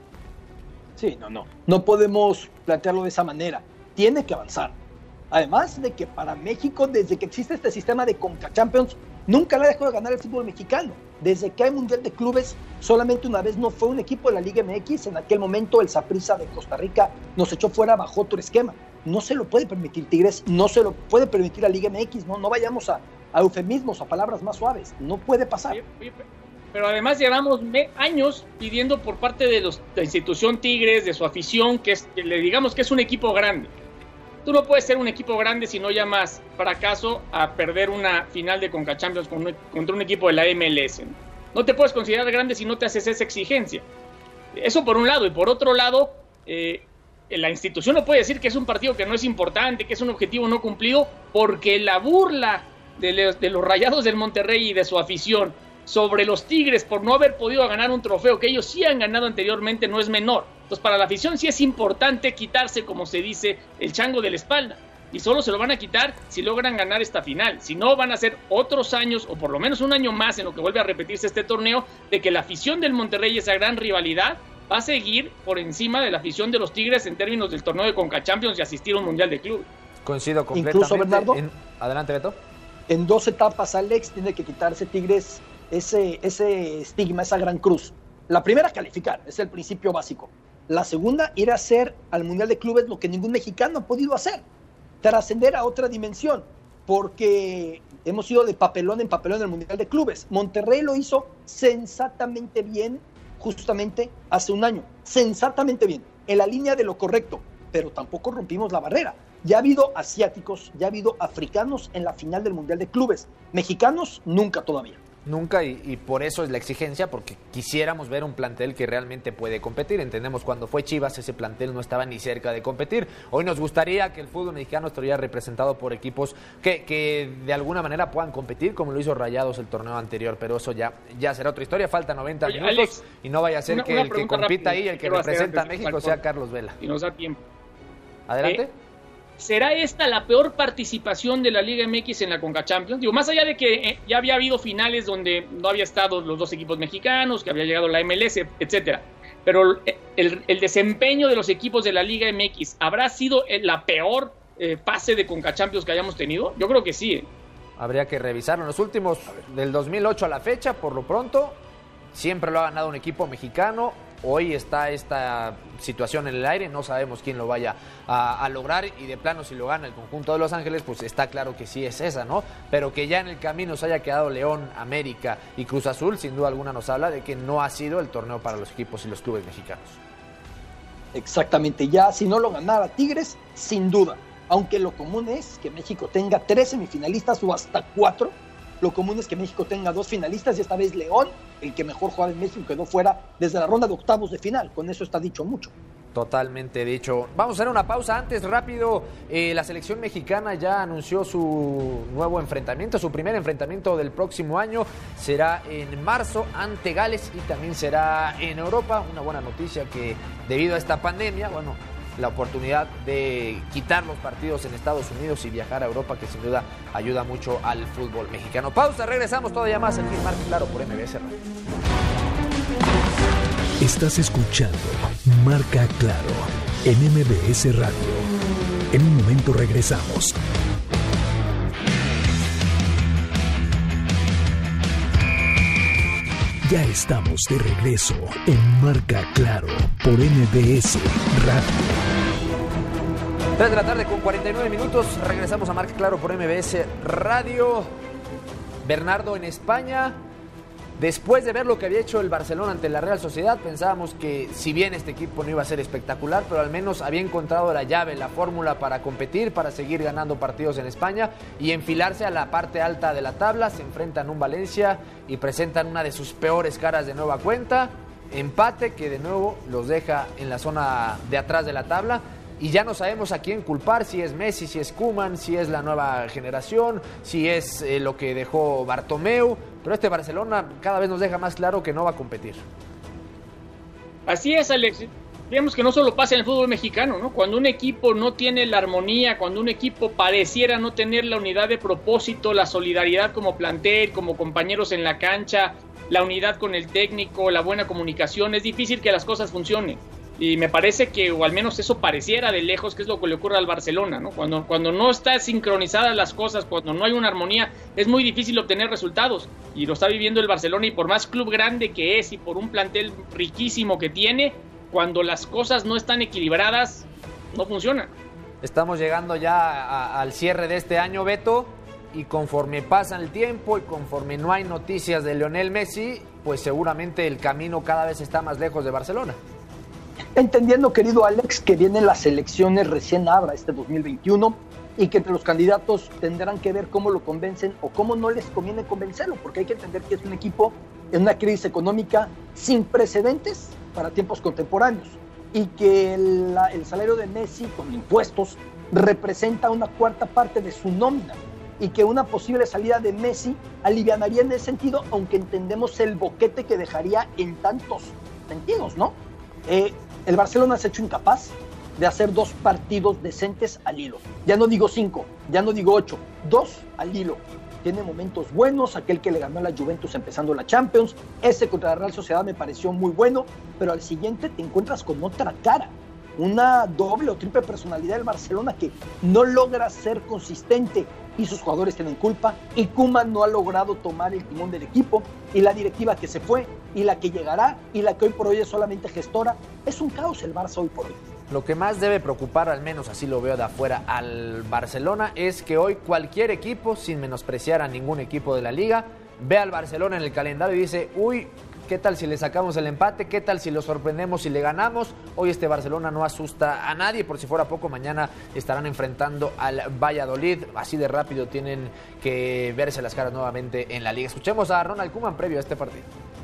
Sí, no podemos plantearlo de esa manera. Tiene que avanzar. Además de que para México, desde que existe este sistema de CONCACHAMPIONS, nunca le ha dejado de ganar el fútbol mexicano. Desde que hay Mundial de Clubes, solamente una vez no fue un equipo de la Liga MX. En aquel momento el Saprissa de Costa Rica nos echó fuera bajo otro esquema. No se lo puede permitir Tigres, no se lo puede permitir la Liga MX. No vayamos a eufemismos, a palabras más suaves. No puede pasar. Pero además llevamos años pidiendo por parte de la institución Tigres, de su afición, que le digamos que es un equipo grande. Tú no puedes ser un equipo grande si no llamas fracaso a perder una final de CONCACHAMPIONS contra un equipo de la MLS. No te puedes considerar grande si no te haces esa exigencia. Eso por un lado. Y por otro lado, la institución no puede decir que es un partido que no es importante, que es un objetivo no cumplido, porque la burla de los Rayados del Monterrey y de su afición sobre los Tigres por no haber podido ganar un trofeo que ellos sí han ganado anteriormente no es menor. Entonces para la afición sí es importante quitarse, como se dice, el chango de la espalda. Y solo se lo van a quitar si logran ganar esta final. Si no, van a ser otros años, o por lo menos un año más en lo que vuelve a repetirse este torneo, de que la afición del Monterrey, esa gran rivalidad, va a seguir por encima de la afición de los Tigres en términos del torneo de CONCACHAMPIONS y asistir a un Mundial de Clubes. Coincido completamente. Incluso, Bernardo, adelante, Beto. En 2 etapas, Alex, tiene que quitarse Tigres ese estigma, esa gran cruz. La primera, calificar, es el principio básico. La segunda, ir a hacer al Mundial de Clubes lo que ningún mexicano ha podido hacer, trascender a otra dimensión, porque hemos ido de papelón en papelón en el Mundial de Clubes. Monterrey lo hizo sensatamente bien, justamente hace un año, sensatamente bien. en la línea de lo correcto, pero tampoco rompimos la barrera. Ya ha habido asiáticos, ya ha habido africanos en la final del Mundial de Clubes. Mexicanos, nunca todavía. Nunca, y por eso es la exigencia, porque quisiéramos ver un plantel que realmente puede competir. Entendemos, cuando fue Chivas, ese plantel no estaba ni cerca de competir. Hoy nos gustaría que el fútbol mexicano estuviera representado por equipos que de alguna manera puedan competir, como lo hizo Rayados el torneo anterior, pero eso ya será otra historia. Falta 90 minutos, Alex, y no vaya a ser que el que compita ahí, el que representa a México, sea Carlos Vela. Y nos da tiempo. Adelante. ¿Será esta la peor participación de la Liga MX en la Conca Champions? Digo, más allá de que ya había habido finales donde no había estado los dos equipos mexicanos, que había llegado la MLS, etcétera. Pero el desempeño de los equipos de la Liga MX, ¿habrá sido la peor fase de Conca Champions que hayamos tenido? Yo creo que sí. Habría que revisarlo. En los últimos, del 2008 a la fecha, por lo pronto, siempre lo ha ganado un equipo mexicano. Hoy está esta situación en el aire, no sabemos quién lo vaya a lograr, y de plano, si lo gana el conjunto de Los Ángeles, pues está claro que sí es esa, ¿no? Pero que ya en el camino se haya quedado León, América y Cruz Azul, sin duda alguna nos habla de que no ha sido el torneo para los equipos y los clubes mexicanos. Exactamente, ya si no lo ganara Tigres, sin duda, aunque lo común es que México tenga 3 semifinalistas o hasta 4, lo común es que México tenga 2 finalistas, y esta vez León, el que mejor jugaba en México, quedó fuera desde la ronda de octavos de final. Con eso está dicho mucho. Totalmente dicho. Vamos a hacer una pausa antes, rápido. La selección mexicana ya anunció su nuevo enfrentamiento, su primer enfrentamiento del próximo año. Será en marzo ante Gales, y también será en Europa. Una buena noticia, que debido a esta pandemia, la oportunidad de quitar los partidos en Estados Unidos y viajar a Europa, que sin duda ayuda mucho al fútbol mexicano. Pausa, regresamos todavía más aquí en Marca Claro por MBS Radio. Estás escuchando Marca Claro en MBS Radio. En un momento regresamos. Ya estamos de regreso en Marca Claro por MBS Radio. 3 de la tarde con 49 minutos, regresamos a Marca Claro por MBS Radio. Bernardo, en España, después de ver lo que había hecho el Barcelona ante la Real Sociedad, pensábamos que, si bien este equipo no iba a ser espectacular, pero al menos había encontrado la llave, la fórmula para competir, para seguir ganando partidos en España y enfilarse a la parte alta de la tabla. Se enfrentan a un Valencia y presentan una de sus peores caras de nueva cuenta. Empate que de nuevo los deja en la zona de atrás de la tabla. Y ya no sabemos a quién culpar, si es Messi, si es Koeman, si es la nueva generación, si es lo que dejó Bartomeu. Pero este Barcelona cada vez nos deja más claro que no va a competir. Así es, Alex. Vemos que no solo pasa en el fútbol mexicano, ¿no? Cuando un equipo no tiene la armonía, cuando un equipo pareciera no tener la unidad de propósito, la solidaridad como plantel, como compañeros en la cancha, la unidad con el técnico, la buena comunicación, es difícil que las cosas funcionen. Y me parece que, o al menos eso pareciera de lejos, que es lo que le ocurre al Barcelona, ¿no? Cuando no están sincronizadas las cosas, cuando no hay una armonía, es muy difícil obtener resultados. Y lo está viviendo el Barcelona, y por más club grande que es y por un plantel riquísimo que tiene, cuando las cosas no están equilibradas, no funciona. Estamos llegando ya al cierre de este año, Beto, y conforme pasa el tiempo y conforme no hay noticias de Lionel Messi, pues seguramente el camino cada vez está más lejos de Barcelona. Entendiendo, querido Alex, que vienen las elecciones recién abra este 2021 y que entre los candidatos tendrán que ver cómo lo convencen o cómo no les conviene convencerlo, porque hay que entender que es un equipo en una crisis económica sin precedentes para tiempos contemporáneos, y que el salario de Messi con impuestos representa una cuarta parte de su nómina, y que una posible salida de Messi alivianaría en ese sentido, aunque entendemos el boquete que dejaría en tantos sentidos, ¿no? El Barcelona se ha hecho incapaz de hacer 2 partidos decentes al hilo. Ya no digo 5, ya no digo 8, 2 al hilo. Tiene momentos buenos, aquel que le ganó a la Juventus empezando la Champions, ese contra la Real Sociedad me pareció muy bueno, pero al siguiente te encuentras con otra cara, una doble o triple personalidad del Barcelona que no logra ser consistente, y sus jugadores tienen culpa, y Koeman no ha logrado tomar el timón del equipo, y la directiva que se fue, y la que llegará, y la que hoy por hoy es solamente gestora. Es un caos el Barça hoy por hoy. Lo que más debe preocupar, al menos así lo veo de afuera, al Barcelona, es que hoy cualquier equipo, sin menospreciar a ningún equipo de la liga, ve al Barcelona en el calendario y dice, uy, ¿Qué tal si le sacamos el empate? ¿Qué tal si lo sorprendemos y le ganamos? Hoy este Barcelona no asusta a nadie. Por si fuera poco, mañana estarán enfrentando al Valladolid. Así de rápido tienen que verse las caras nuevamente en la liga. Escuchemos a Ronald Koeman previo a este partido.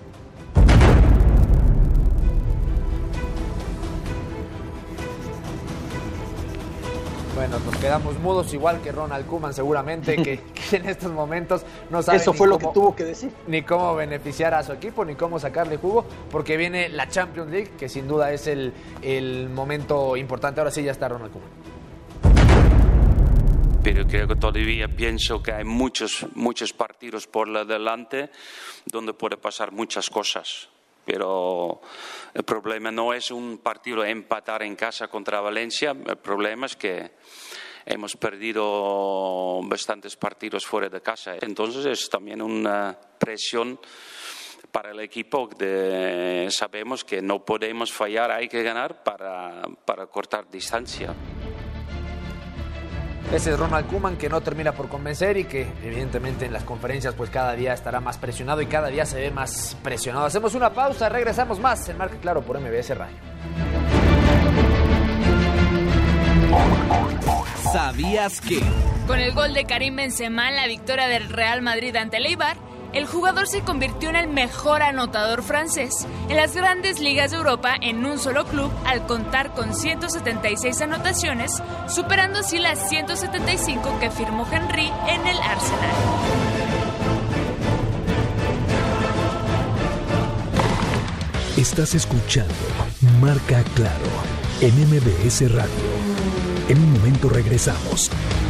Bueno, nos quedamos mudos igual que Ronald Koeman seguramente, que en estos momentos no sabe eso fue lo que tuvo que decir. Ni cómo beneficiar a su equipo, ni cómo sacarle jugo, porque viene la Champions League, que sin duda es el momento importante. Ahora sí ya está Ronald Koeman. Pero creo que todavía pienso que hay muchos partidos por delante donde puede pasar muchas cosas. Pero el problema no es un partido empatar en casa contra Valencia, el problema es que hemos perdido bastantes partidos fuera de casa. Entonces es también una presión para el equipo. Sabemos que no podemos fallar, hay que ganar para cortar distancia. Ese es Ronald Koeman, que no termina por convencer y que evidentemente en las conferencias pues cada día estará más presionado y cada día se ve más presionado. Hacemos una pausa, regresamos más en Marca Claro por MBS Radio. ¿Sabías que? Con el gol de Karim Benzema en la victoria del Real Madrid ante el Eibar, el jugador se convirtió en el mejor anotador francés en las grandes ligas de Europa en un solo club al contar con 176 anotaciones, superando así las 175 que firmó Henry en el Arsenal. Estás escuchando Marca Claro en MBS Radio. En un momento regresamos.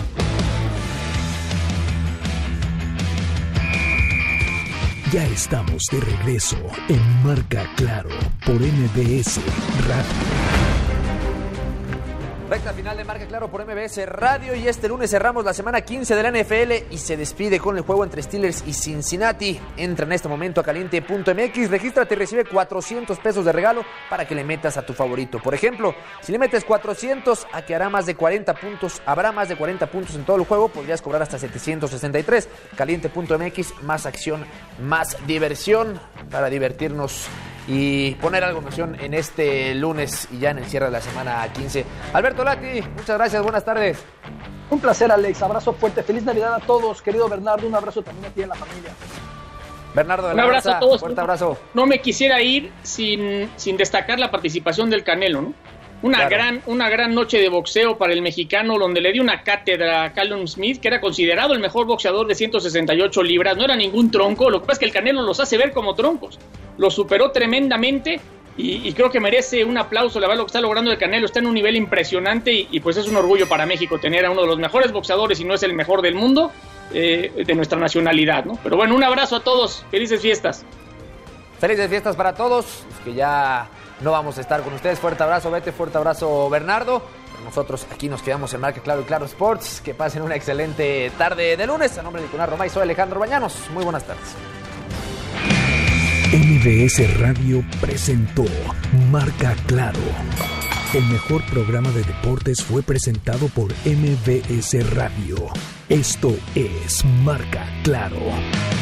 Ya estamos de regreso en Marca Claro por MBS Radio. Recta final de Marca Claro por MBS Radio y este lunes cerramos la semana 15 de la NFL y se despide con el juego entre Steelers y Cincinnati. Entra en este momento a caliente.mx, regístrate y recibe $400 de regalo para que le metas a tu favorito. Por ejemplo, si le metes 400 a que hará más de 40 puntos, habrá más de 40 puntos en todo el juego, podrías cobrar hasta 763. Caliente.mx, más acción, más diversión para divertirnos y poner algo de emoción en este lunes y ya en el cierre de la semana 15. Alberto Lati, muchas gracias, buenas tardes. Un placer, Alex, abrazo fuerte, feliz Navidad a todos, querido Bernardo, un abrazo también a ti en la familia. Bernardo de la Un abrazo Garza, a todos. fuerte abrazo. No me quisiera ir sin destacar la participación del Canelo, ¿no? Una gran noche de boxeo para el mexicano, donde le dio una cátedra a Callum Smith, que era considerado el mejor boxeador de 168 libras, no era ningún tronco, lo que pasa es que el Canelo los hace ver como troncos, lo superó tremendamente y creo que merece un aplauso. La verdad, lo que está logrando el Canelo está en un nivel impresionante y pues es un orgullo para México tener a uno de los mejores boxeadores, y no es el mejor del mundo, de nuestra nacionalidad, ¿no? Pero bueno, un abrazo a todos, felices fiestas. Felices fiestas para todos, los que ya no vamos a estar con ustedes. Fuerte abrazo, Bete, fuerte abrazo, Bernardo. Nosotros aquí nos quedamos en Marca Claro y Claro Sports. Que pasen una excelente tarde de lunes. A nombre de Nicolás Romay, soy Alejandro Bañanos. Muy buenas tardes. MBS Radio presentó Marca Claro. El mejor programa de deportes fue presentado por MBS Radio. Esto es Marca Claro.